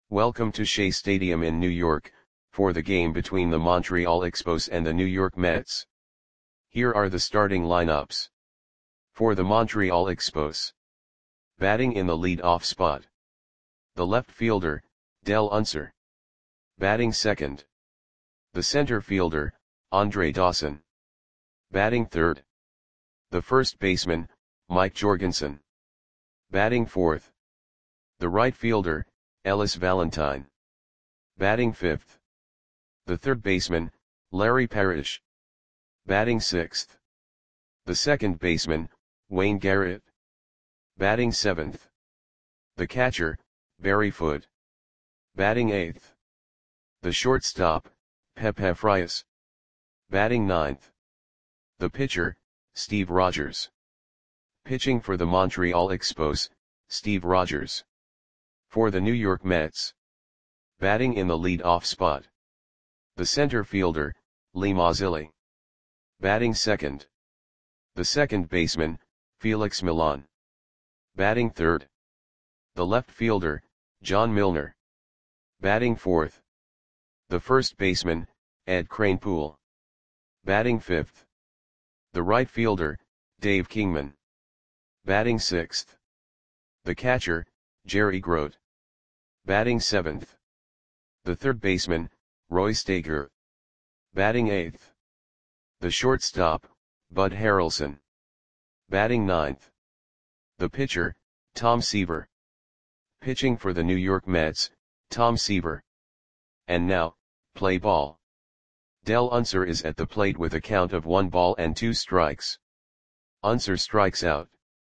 Welcome to Shea Stadium in New York, for the game between the Montreal Expos and the New York Mets. Here are the starting lineups. For the Montreal Expos. Batting in the lead-off spot. The left fielder, Dell Unser. Batting second. The center fielder, Andre Dawson. Batting third. The first baseman, Mike Jorgensen. Batting fourth. The right fielder, Ellis Valentine. Batting fifth. The third baseman, Larry Parrish. Batting sixth. The second baseman, Wayne Garrett. Batting seventh. The catcher, Barry Foote. Batting eighth. The shortstop, Pepe Frias. Batting ninth. The pitcher, Steve Rogers. Pitching for the Montreal Expos, Steve Rogers. For the New York Mets. Batting in the lead-off spot. The center fielder, Lee Mazzilli. Batting second. The second baseman, Felix Millan. Batting third. The left fielder, John Milner. Batting fourth. The first baseman, Ed Kranepool. Batting fifth. The right fielder, Dave Kingman. Batting sixth. The catcher, Jerry Grote. Batting seventh. The third baseman, Roy Staker. Batting eighth. The shortstop, Bud Harrelson. Batting ninth. The pitcher, Tom Seaver. Pitching for the New York Mets, Tom Seaver. And now, play ball. Dell Unser is at the plate with a count of 1 ball and 2 strikes. Unser strikes out.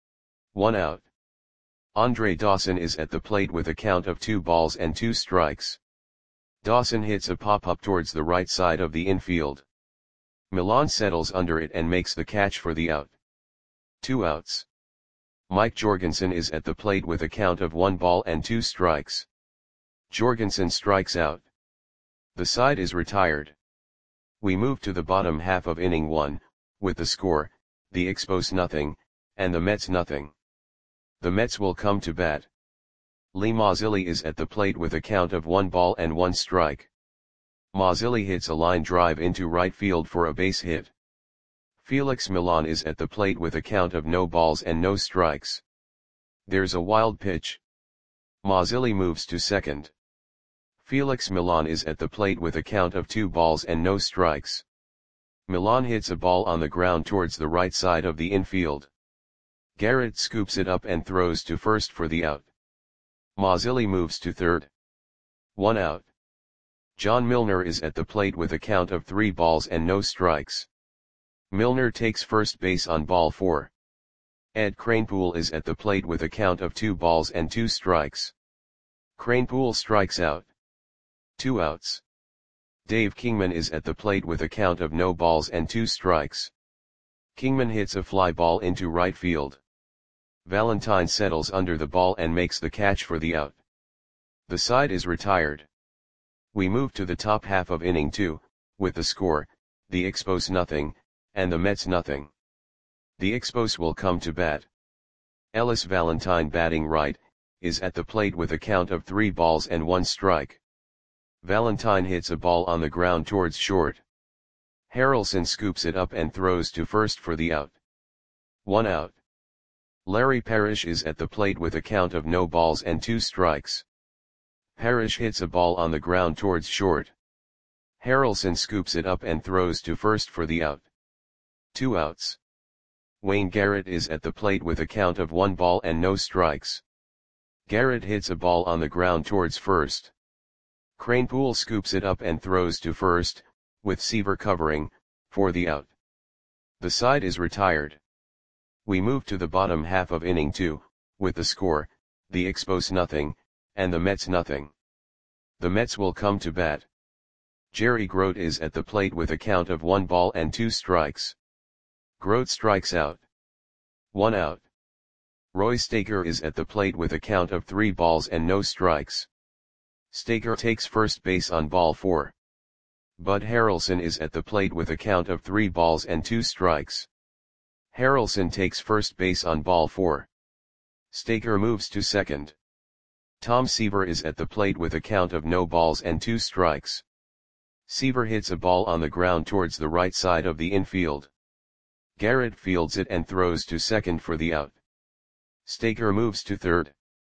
1 out. Andre Dawson is at the plate with a count of 2 balls and 2 strikes. Dawson hits a pop-up towards the right side of the infield. Millan settles under it and makes the catch for the out. 2 outs. Mike Jorgensen is at the plate with a count of 1 ball and 2 strikes. Jorgensen strikes out. The side is retired. We move to the bottom half of inning 1, with the score, the Expos nothing, and the Mets nothing. The Mets will come to bat. Lee Mazzilli is at the plate with a count of 1 ball and 1 strike. Mazzilli hits a line drive into right field for a base hit. Felix Millan is at the plate with a count of no balls and no strikes. There's a wild pitch. Mazzilli moves to second. Felix Millan is at the plate with a count of 2 balls and no strikes. Millan hits a ball on the ground towards the right side of the infield. Garrett scoops it up and throws to first for the out. Mazzilli moves to third. 1 out. John Milner is at the plate with a count of 3 balls and no strikes. Milner takes first base on ball 4. Ed Kranepool is at the plate with a count of 2 balls and 2 strikes. Kranepool strikes out. 2 outs. Dave Kingman is at the plate with a count of no balls and 2 strikes. Kingman hits a fly ball into right field. Valentine settles under the ball and makes the catch for the out. The side is retired. We move to the top half of inning 2, with the score, the Expos nothing, and the Mets nothing. The Expos will come to bat. Ellis Valentine batting right, is at the plate with a count of 3 balls and 1 strike. Valentine hits a ball on the ground towards short. Harrelson scoops it up and throws to first for the out. 1 out. Larry Parrish is at the plate with a count of no balls and 2 strikes. Parrish hits a ball on the ground towards short. Harrelson scoops it up and throws to first for the out. 2 outs. Wayne Garrett is at the plate with a count of 1 ball and no strikes. Garrett hits a ball on the ground towards first. Kranepool scoops it up and throws to first, with Seaver covering, for the out. The side is retired. We move to the bottom half of inning 2, with the score, the Expos nothing, and the Mets nothing. The Mets will come to bat. Jerry Grote is at the plate with a count of 1 ball and 2 strikes. Grote strikes out. 1 out. Roy Staker is at the plate with a count of 3 balls and no strikes. Staker takes first base on ball 4. Bud Harrelson is at the plate with a count of 3 balls and 2 strikes. Harrelson takes first base on ball 4. Staker moves to second. Tom Seaver is at the plate with a count of no balls and 2 strikes. Seaver hits a ball on the ground towards the right side of the infield. Garrett fields it and throws to second for the out. Staker moves to third.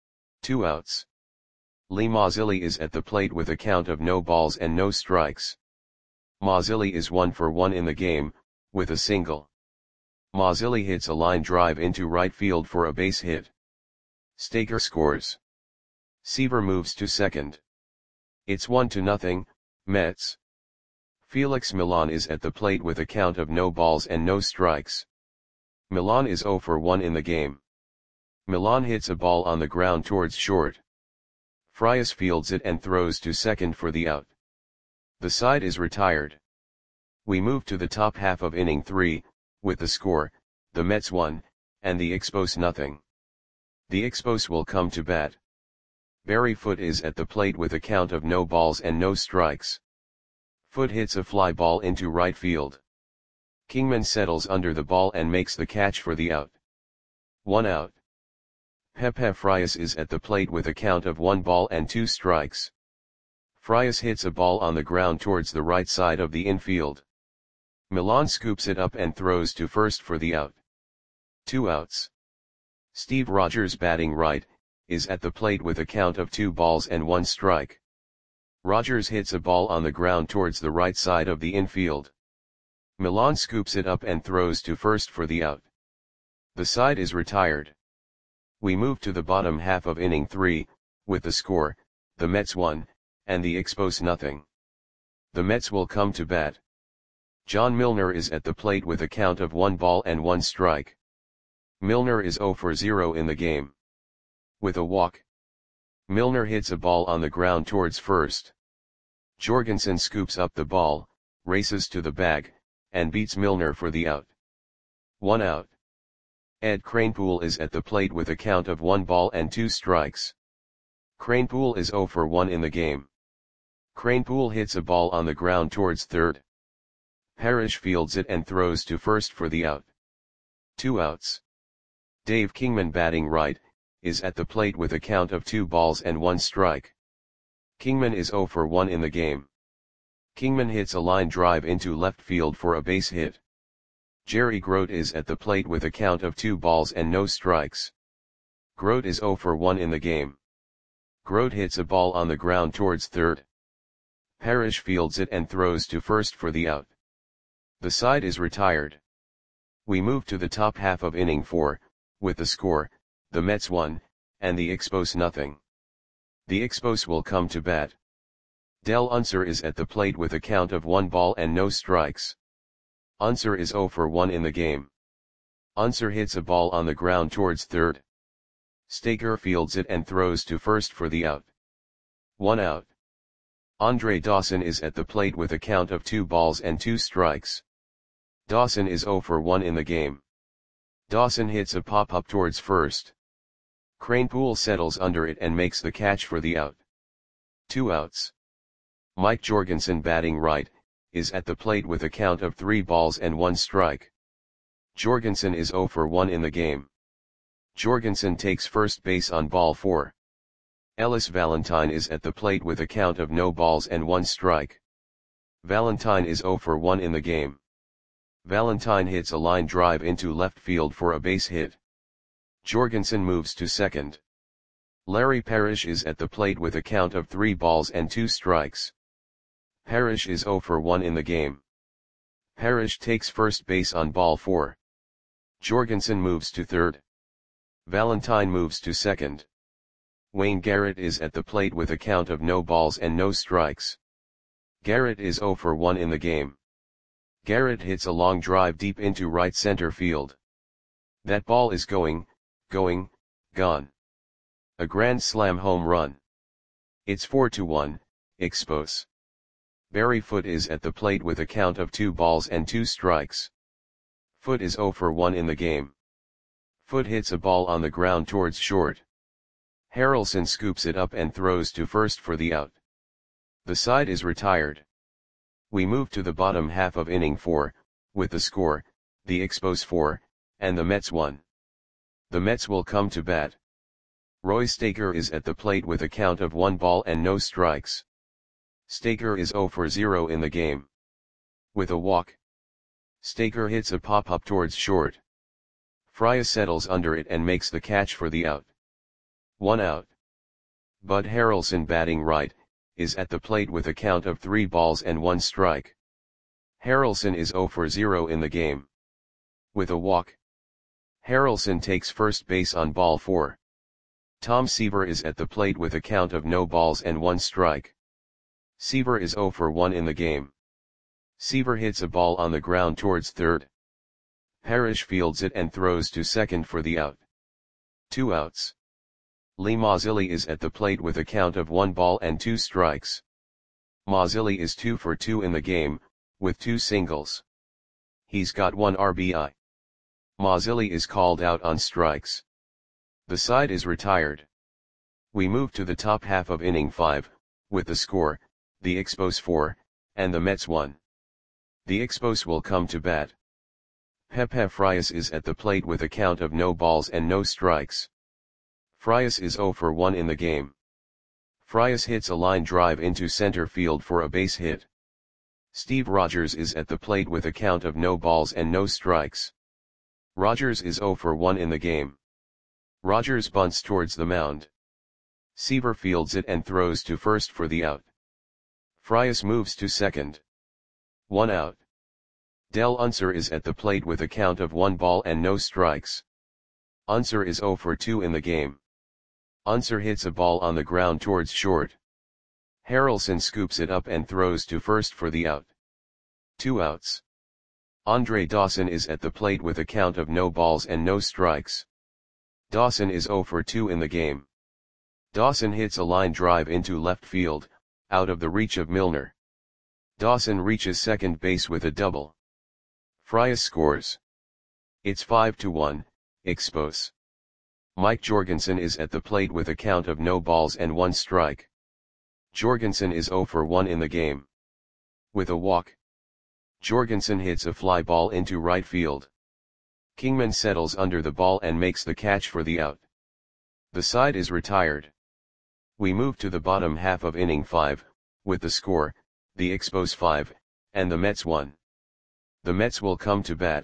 2 outs. Lee Mazzilli is at the plate with a count of no balls and no strikes. Mazzilli is 1 for 1 in the game, with a single. Mazzilli hits a line drive into right field for a base hit. Staker scores. Seaver moves to second. It's 1-0, Mets. Felix Millan is at the plate with a count of no balls and no strikes. Millan is 0 for 1 in the game. Millan hits a ball on the ground towards short. Frias fields it and throws to second for the out. The side is retired. We move to the top half of inning 3, with the score, the Mets 1, and the Expos nothing. The Expos will come to bat. Barry Foote is at the plate with a count of no balls and no strikes. Foote hits a fly ball into right field. Kingman settles under the ball and makes the catch for the out. 1 out. Pepe Frias is at the plate with a count of 1 ball and 2 strikes. Frias hits a ball on the ground towards the right side of the infield. Millan scoops it up and throws to first for the out. 2 outs. Steve Rogers, batting right, is at the plate with a count of 2 balls and 1 strike. Rogers hits a ball on the ground towards the right side of the infield. Millan scoops it up and throws to first for the out. The side is retired. We move to the bottom half of inning 3, with the score, the Mets 1, and the Expos nothing. The Mets will come to bat. John Milner is at the plate with a count of 1 ball and 1 strike. Milner is 0 for 0 in the game. With a walk. Milner hits a ball on the ground towards first. Jorgensen scoops up the ball, races to the bag, and beats Milner for the out. 1 out. Ed Kranepool is at the plate with a count of 1 ball and 2 strikes. Kranepool is 0 for 1 in the game. Kranepool hits a ball on the ground towards third. Parrish fields it and throws to first for the out. 2 outs. Dave Kingman, batting right, is at the plate with a count of 2 balls and 1 strike. Kingman is 0 for 1 in the game. Kingman hits a line drive into left field for a base hit. Jerry Grote is at the plate with a count of 2 balls and no strikes. Grote is 0 for 1 in the game. Grote hits a ball on the ground towards third. Parrish fields it and throws to first for the out. The side is retired. We move to the top half of inning 4, with the score, the Mets 1, and the Expos nothing. The Expos will come to bat. Del Unser is at the plate with a count of 1 ball and no strikes. Unser is 0 for 1 in the game. Unser hits a ball on the ground towards third. Staker fields it and throws to first for the out. 1 out. Andre Dawson is at the plate with a count of 2 balls and 2 strikes. Dawson is 0 for 1 in the game. Dawson hits a pop-up towards first. Kranepool settles under it and makes the catch for the out. 2 outs. Mike Jorgensen, batting right, is at the plate with a count of 3 balls and 1 strike. Jorgensen is 0 for 1 in the game. Jorgensen takes first base on ball 4. Ellis Valentine is at the plate with a count of no balls and 1 strike. Valentine is 0 for 1 in the game. Valentine hits a line drive into left field for a base hit. Jorgensen moves to second. Larry Parrish is at the plate with a count of 3 balls and 2 strikes. Parrish is 0 for 1 in the game. Parrish takes first base on ball 4. Jorgensen moves to third. Valentine moves to second. Wayne Garrett is at the plate with a count of no balls and no strikes. Garrett is 0 for 1 in the game. Garrett hits a long drive deep into right center field. That ball is gone. A grand slam home run. It's 4-1, Expos. Barry Foote is at the plate with a count of 2 balls and 2 strikes. Foote is 0 for 1 in the game. Foote hits a ball on the ground towards short. Harrelson scoops it up and throws to first for the out. The side is retired. We move to the bottom half of inning 4, with the score, the Expos 4, and the Mets 1. The Mets will come to bat. Roy Staker is at the plate with a count of 1 ball and no strikes. Staker is 0 for 0 in the game. With a walk, Staker hits a pop-up towards short. Frias settles under it and makes the catch for the out. 1 out. Bud Harrelson, batting right, is at the plate with a count of 3 balls and 1 strike. Harrelson is 0 for 0 in the game. With a walk, Harrelson takes first base on ball 4. Tom Seaver is at the plate with a count of no balls and 1 strike. Seaver is 0 for 1 in the game. Seaver hits a ball on the ground towards third. Parrish fields it and throws to second for the out. 2 outs. Lee Mazzilli is at the plate with a count of 1 ball and 2 strikes. Mazzilli is 2 for 2 in the game, with 2 singles. He's got 1 RBI. Mazzilli is called out on strikes. The side is retired. We move to the top half of inning 5, with the score, the Expos 4, and the Mets 1. The Expos will come to bat. Pepe Frias is at the plate with a count of no balls and no strikes. Frias is 0 for 1 in the game. Frias hits a line drive into center field for a base hit. Steve Rogers is at the plate with a count of no balls and no strikes. Rogers is 0 for 1 in the game. Rogers bunts towards the mound. Seaver fields it and throws to first for the out. Frias moves to second. 1 out. Del Unser is at the plate with a count of 1 ball and no strikes. Unser is 0 for 2 in the game. Unser hits a ball on the ground towards short. Harrelson scoops it up and throws to first for the out. 2 outs. Andre Dawson is at the plate with a count of no balls and no strikes. Dawson is 0 for 2 in the game. Dawson hits a line drive into left field, out of the reach of Milner. Dawson reaches second base with a double. Frias scores. It's 5-1, Expos. Mike Jorgensen is at the plate with a count of no balls and 1 strike. Jorgensen is 0 for 1 in the game. With a walk, Jorgensen hits a fly ball into right field. Kingman settles under the ball and makes the catch for the out. The side is retired. We move to the bottom half of inning 5, with the score, the Expos 5, and the Mets 1. The Mets will come to bat.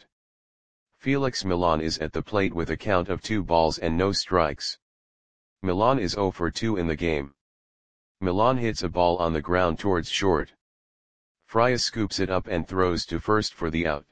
Felix Milan is at the plate with a count of 2 balls and no strikes. Milan is 0 for 2 in the game. Milan hits a ball on the ground towards short. Frias scoops it up and throws to first for the out.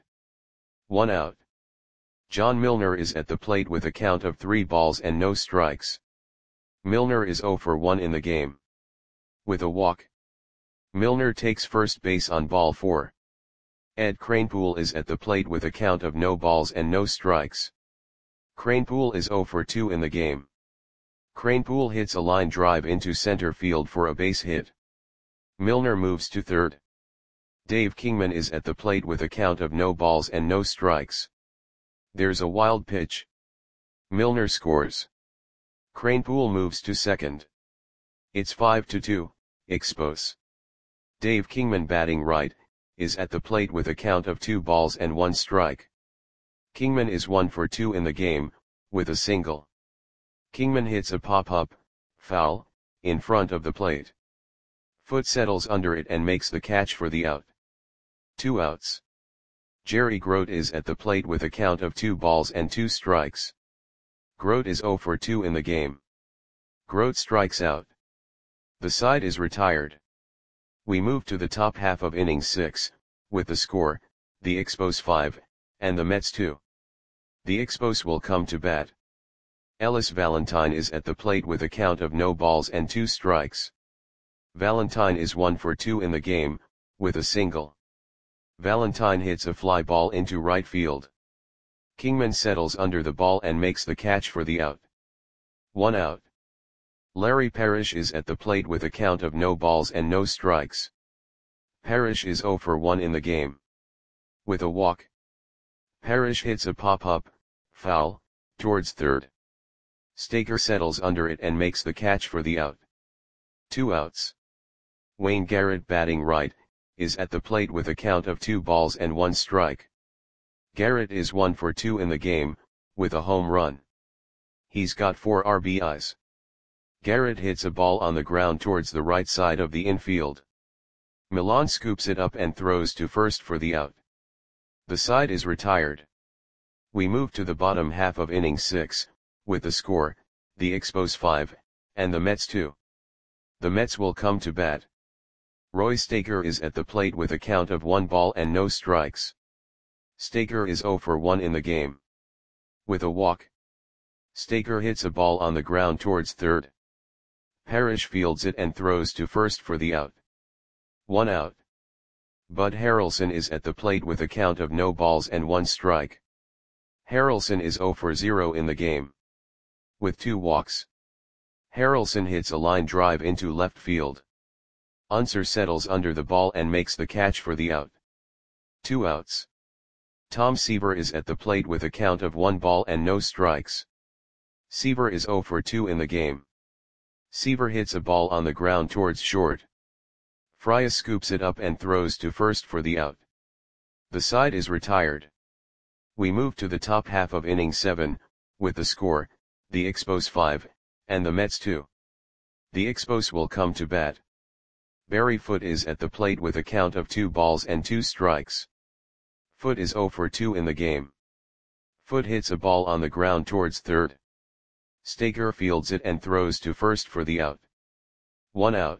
1 out. John Milner is at the plate with a count of 3 balls and no strikes. Milner is 0 for 1 in the game. With a walk, Milner takes first base on ball 4. Ed Kranepool is at the plate with a count of no balls and no strikes. Kranepool is 0 for 2 in the game. Kranepool hits a line drive into center field for a base hit. Milner moves to third. Dave Kingman is at the plate with a count of no balls and no strikes. There's a wild pitch. Milner scores. Kranepool moves to second. It's 5-2, Expos. Dave Kingman, batting right, is at the plate with a count of 2 balls and 1 strike. Kingman is 1 for 2 in the game, with a single. Kingman hits a pop-up, foul, in front of the plate. Foot settles under it and makes the catch for the out. 2 outs. Jerry Grote is at the plate with a count of 2 balls and 2 strikes. Grote is 0 for 2 in the game. Grote strikes out. The side is retired. We move to the top half of inning 6, with the score, the Expos 5, and the Mets 2. The Expos will come to bat. Ellis Valentine is at the plate with a count of no balls and 2 strikes. Valentine is 1 for 2 in the game, with a single. Valentine hits a fly ball into right field. Kingman settles under the ball and makes the catch for the out. 1 out. Larry Parrish is at the plate with a count of no balls and no strikes. Parrish is 0 for 1 in the game. With a walk, Parrish hits a pop-up, foul, towards third. Staker settles under it and makes the catch for the out. 2 outs. Wayne Garrett, batting right, is at the plate with a count of 2 balls and 1 strike. Garrett is 1 for 2 in the game, with a home run. He's got 4 RBIs. Garrett hits a ball on the ground towards the right side of the infield. Milan scoops it up and throws to first for the out. The side is retired. We move to the bottom half of inning 6, with the score, the Expos 5, and the Mets 2. The Mets will come to bat. Roy Staker is at the plate with a count of 1 ball and no strikes. Staker is 0 for 1 in the game. With a walk. Staker hits a ball on the ground towards third. Parrish fields it and throws to first for the out. 1 out. Bud Harrelson is at the plate with a count of no balls and 1 strike. Harrelson is 0 for 0 in the game. With 2 walks. Harrelson hits a line drive into left field. Unser settles under the ball and makes the catch for the out. 2 outs. Tom Seaver is at the plate with a count of 1 ball and no strikes. Seaver is 0 for 2 in the game. Seaver hits a ball on the ground towards short. Frias scoops it up and throws to first for the out. The side is retired. We move to the top half of inning 7, with the score, the Expos 5, and the Mets 2. The Expos will come to bat. Barry Foote is at the plate with a count of 2 balls and 2 strikes. Foote is 0 for 2 in the game. Foote hits a ball on the ground towards third. Staker fields it and throws to first for the out. 1 out.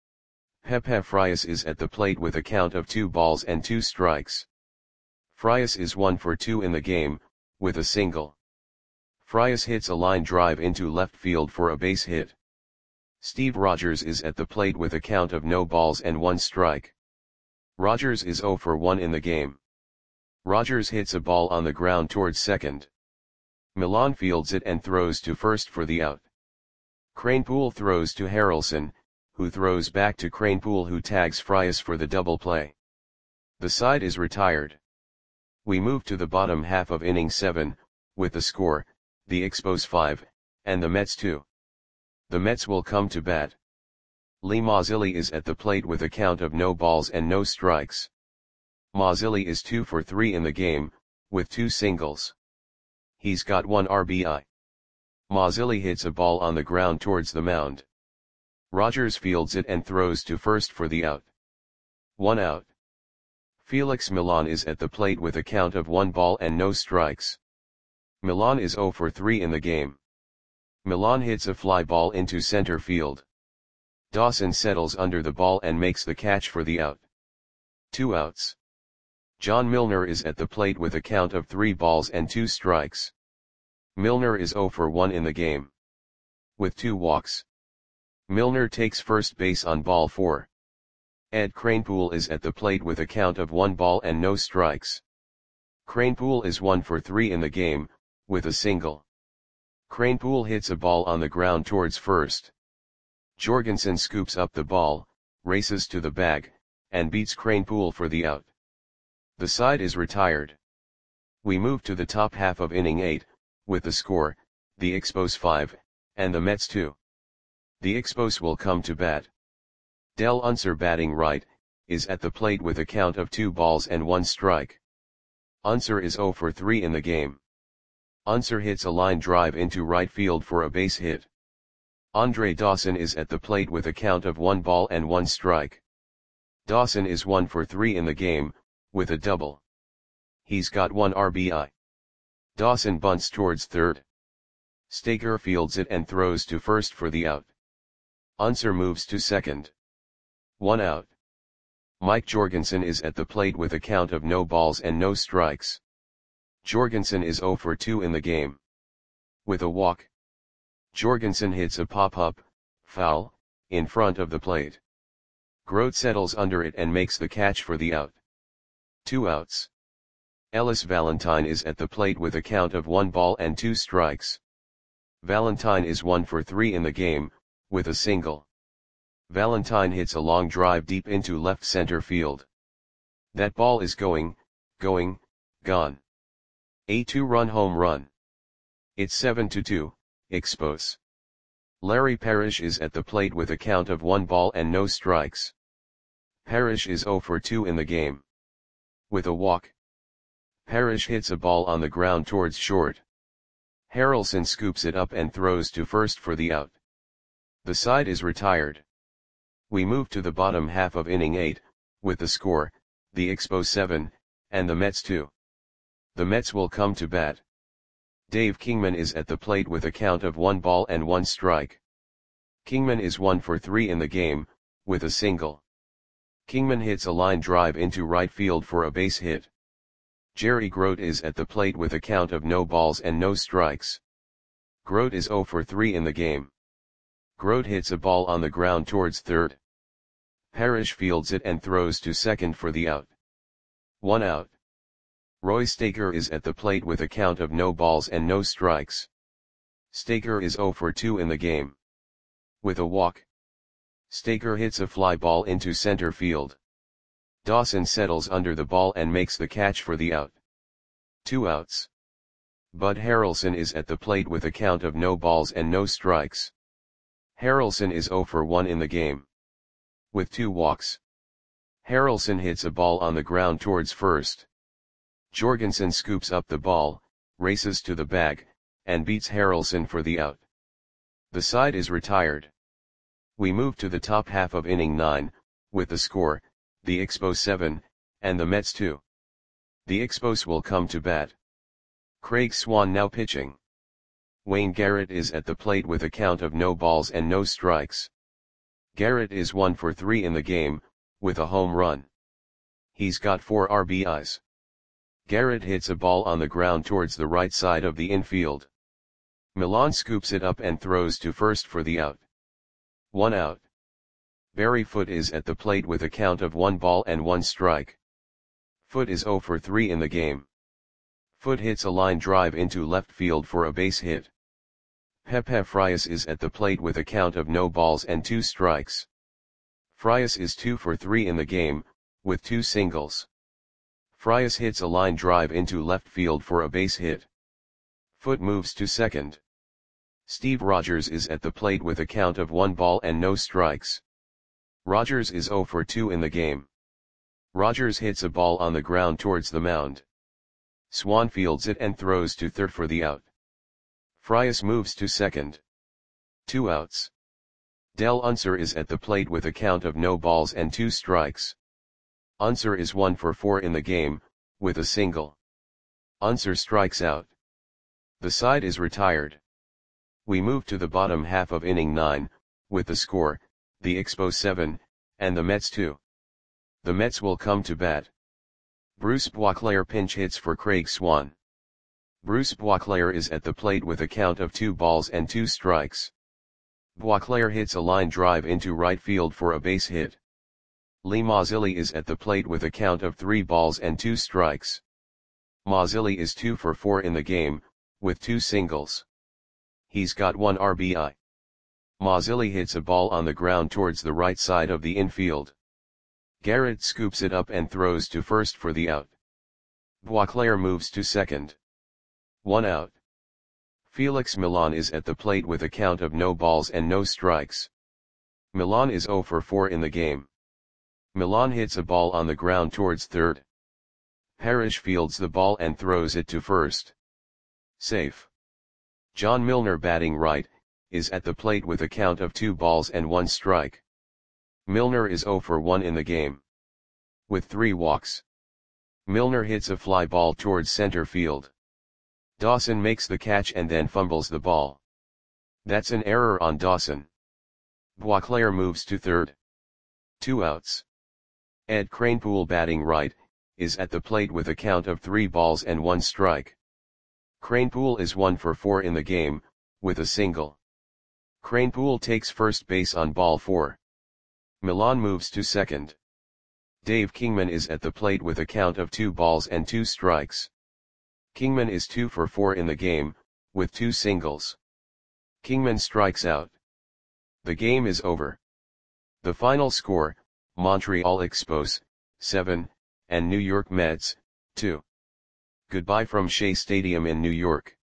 Pepe Frias is at the plate with a count of 2 balls and 2 strikes. Frias is 1 for 2 in the game, with a single. Frias hits a line drive into left field for a base hit. Steve Rogers is at the plate with a count of no balls and 1 strike. Rogers is 0 for 1 in the game. Rogers hits a ball on the ground towards second. Milan fields it and throws to first for the out. Kranepool throws to Harrelson, who throws back to Kranepool, who tags Frias for the double play. The side is retired. We move to the bottom half of inning 7, with the score, the Expos 5, and the Mets 2. The Mets will come to bat. Lee Mazzilli is at the plate with a count of no balls and no strikes. Mazzilli is 2 for 3 in the game, with 2 singles. He's got 1 RBI. Mazzilli hits a ball on the ground towards the mound. Rogers fields it and throws to first for the out. 1 out. Felix Milan is at the plate with a count of 1 ball and no strikes. Milan is 0 for 3 in the game. Milan hits a fly ball into center field. Dawson settles under the ball and makes the catch for the out. 2 outs. John Milner is at the plate with a count of 3 balls and 2 strikes. Milner is 0 for 1 in the game. With 2 walks. Milner takes first base on ball 4. Ed Kranepool is at the plate with a count of 1 ball and no strikes. Kranepool is 1 for 3 in the game, with a single. Kranepool hits a ball on the ground towards first. Jorgensen scoops up the ball, races to the bag, and beats Kranepool for the out. The side is retired. We move to the top half of inning 8, with the score, the Expos 5, and the Mets 2. The Expos will come to bat. Del Unser, batting right, is at the plate with a count of 2 balls and 1 strike. Unser is 0 for 3 in the game. Unser hits a line drive into right field for a base hit. Andre Dawson is at the plate with a count of 1 ball and 1 strike. Dawson is 1 for 3 in the game, with a double. He's got 1 RBI. Dawson bunts towards third. Staker fields it and throws to first for the out. Unser moves to second. 1 out. Mike Jorgensen is at the plate with a count of no balls and no strikes. Jorgensen is 0 for 2 in the game. With a walk. Jorgensen hits a pop-up, foul, in front of the plate. Grote settles under it and makes the catch for the out. 2 outs. Ellis Valentine is at the plate with a count of 1 ball and 2 strikes. Valentine is 1 for 3 in the game, with a single. Valentine hits a long drive deep into left center field. That ball is gone. A 2-run home run. It's 7-2, Expos. Larry Parrish is at the plate with a count of 1 ball and no strikes. Parrish is 0 for 2 in the game. With a walk. Parrish hits a ball on the ground towards short. Harrelson scoops it up and throws to first for the out. The side is retired. We move to the bottom half of inning 8, with the score, the Expos 7, and the Mets 2. The Mets will come to bat. Dave Kingman is at the plate with a count of 1 ball and 1 strike. Kingman is 1 for 3 in the game, with a single. Kingman hits a line drive into right field for a base hit. Jerry Grote is at the plate with a count of no balls and no strikes. Grote is 0 for 3 in the game. Grote hits a ball on the ground towards third. Parrish fields it and throws to second for the out. 1 out. Roy Staker is at the plate with a count of no balls and no strikes. Staker is 0 for 2 in the game. With a walk. Staker hits a fly ball into center field. Dawson settles under the ball and makes the catch for the out. 2 outs. Bud Harrelson is at the plate with a count of no balls and no strikes. Harrelson is 0 for 1 in the game. With 2 walks. Harrelson hits a ball on the ground towards first. Jorgensen scoops up the ball, races to the bag, and beats Harrelson for the out. The side is retired. We move to the top half of inning 9, with the score, the Expos 7, and the Mets 2. The Expos will come to bat. Craig Swan now pitching. Wayne Garrett is at the plate with a count of no balls and no strikes. Garrett is 1 for 3 in the game, with a home run. He's got 4 RBIs. Garrett hits a ball on the ground towards the right side of the infield. Milan scoops it up and throws to first for the out. 1 out. Barry Foote is at the plate with a count of 1 ball and 1 strike. Foote is 0 for 3 in the game. Foote hits a line drive into left field for a base hit. Pepe Frias is at the plate with a count of no balls and 2 strikes. Frias is 2 for 3 in the game, with 2 singles. Frias hits a line drive into left field for a base hit. Foote moves to second. Steve Rogers is at the plate with a count of 1 ball and no strikes. Rogers is 0 for 2 in the game. Rogers hits a ball on the ground towards the mound. Swan fields it and throws to third for the out. Frias moves to second. 2 outs. Del Unser is at the plate with a count of no balls and 2 strikes. Unser is 1 for 4 in the game, with a single. Unser strikes out. The side is retired. We move to the bottom half of inning 9, with the score, the Expos 7, and the Mets 2. The Mets will come to bat. Bruce Boisclair pinch hits for Craig Swan. Bruce Boisclair is at the plate with a count of 2 balls and 2 strikes. Boisclair hits a line drive into right field for a base hit. Lee Mazzilli is at the plate with a count of 3 balls and 2 strikes. Mazzilli is 2 for 4 in the game, with 2 singles. He's got 1 RBI. Mazzilli hits a ball on the ground towards the right side of the infield. Garrett scoops it up and throws to first for the out. Boisclair moves to second. 1 out. Felix Milan is at the plate with a count of no balls and no strikes. Milan is 0 for 4 in the game. Milan hits a ball on the ground towards third. Parrish fields the ball and throws it to first. Safe. John Milner batting right, is at the plate with a count of 2 balls and 1 strike. Milner is 0 for 1 in the game. With 3 walks. Milner hits a fly ball towards center field. Dawson makes the catch and then fumbles the ball. That's an error on Dawson. Boisclair moves to third. 2 outs. Ed Kranepool batting right, is at the plate with a count of 3 balls and 1 strike. Kranepool is 1 for 4 in the game, with a single. Kranepool takes first base on ball 4. Milan moves to second. Dave Kingman is at the plate with a count of 2 balls and 2 strikes. Kingman is 2 for 4 in the game, with 2 singles. Kingman strikes out. The game is over. The final score, Montreal Expos, 7, and New York Mets, 2. Goodbye from Shea Stadium in New York.